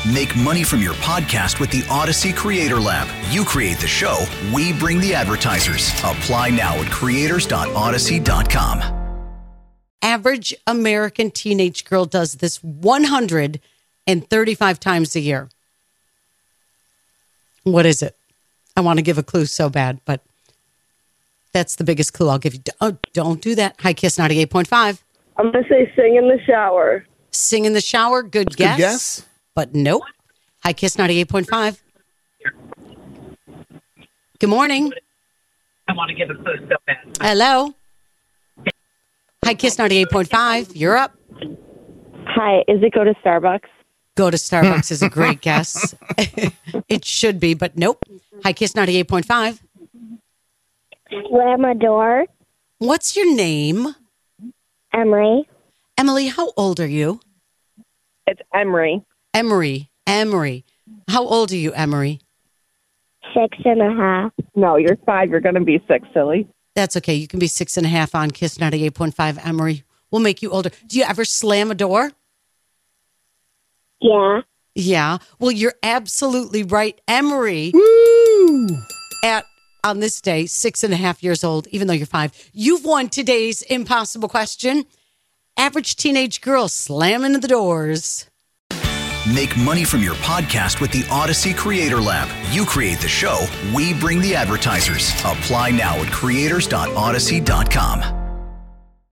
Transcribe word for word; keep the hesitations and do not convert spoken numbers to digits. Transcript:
Make money from your podcast with the Odyssey Creator Lab. You create the show, we bring the advertisers. Apply now at creators dot odyssey dot com. Average American teenage girl does this one hundred thirty-five times a year. What is it? I want to give a clue so bad, but that's the biggest clue I'll give you. Oh, don't do that. Hi, Kiss ninety-eight point five. I'm going to say sing in the shower. Sing in the shower. Good That's guess. Good guess. But nope. Hi, Kiss ninety-eight point five. Good morning. I want to give a clue so bad. Hello. Hi, Kiss ninety-eight point five. You're up. Hi, is it go to Starbucks? Go to Starbucks is a great guess. It should be, but nope. Hi, Kiss ninety-eight point five. Slam a door. What's your name? Emery. Emily, how old are you? It's Emery. Emery. Emery. How old are you, Emery? Six and a half. No, you're five. You're going to be six, silly. That's okay. You can be six and a half on Kiss ninety-eight point five, Emery. We'll make you older. Do you ever slam a door? Yeah. Yeah. Well, you're absolutely right. Emery, Woo! at on this day, six and a half years old, even though you're five, you've won today's impossible question. Average teenage girl slamming the doors. Make money from your podcast with the Odyssey Creator Lab. You create the show, we bring the advertisers. Apply now at creators dot odyssey dot com.